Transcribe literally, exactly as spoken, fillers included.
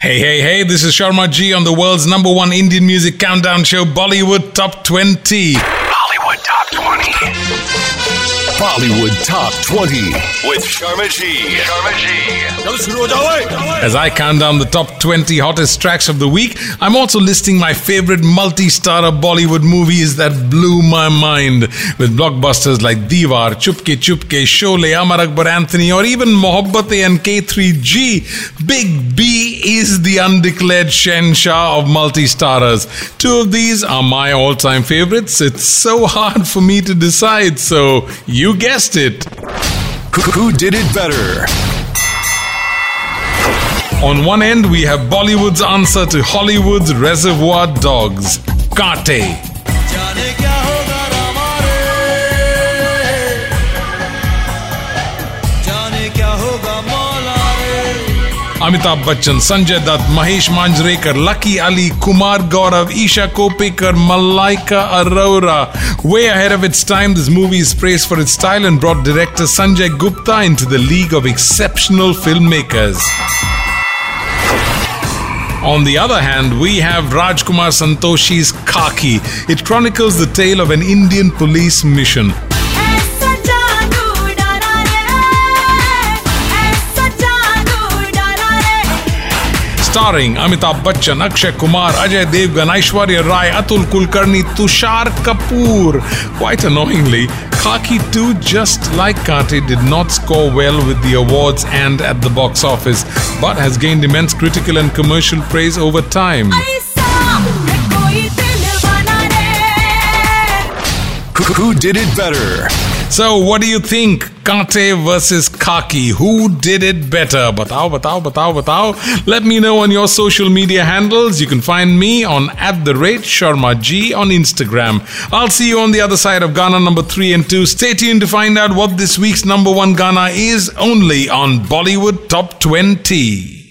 Hey, hey, hey, this is Sharma Ji on the world's number one Indian music countdown show, Bollywood Top twenty. Bollywood Top twenty. Bollywood Top twenty with Sharma Ji. Sharma Ji. As I count down the top twenty hottest tracks of the week, I'm also listing my favorite multi-starrer Bollywood movies that blew my mind. With blockbusters like Diwar, Chupke Chupke, Sholay, Amar Akbar Anthony, or even Mohabbatein and K three G, Big B is the undeclared Shenshah of multi-starrers. Two of these are my all-time favorites. It's so hard for me to decide, so you guessed it. Who did it better? On one end, we have Bollywood's answer to Hollywood's Reservoir Dogs, Kaate. Amitabh Bachchan, Sanjay Dutt, Mahesh Manjrekar, Lucky Ali, Kumar Gaurav, Isha Kopekar, Malaika Arora. Way ahead of its time, this movie is praised for its style and brought director Sanjay Gupta into the league of exceptional filmmakers. On the other hand, we have Rajkumar Santoshi's Khaki. It chronicles the tale of an Indian police mission. Starring Amitabh Bachchan, Akshay Kumar, Ajay Devgan, Aishwarya Rai, Atul Kulkarni, Tushar Kapoor. Quite annoyingly, Khaki two, just like Kaate, did not score well with the awards and at the box office, but has gained immense critical and commercial praise over time. Who did it better? So, what do you think? Kaate versus Khaki. Who did it better? Batao, batao, batao, batao. Let me know on your social media handles. You can find me on at the rate Sharma Ji on Instagram. I'll see you on the other side of Ghana number three and two. Stay tuned to find out what this week's number one Ghana is, only on Bollywood Top twenty.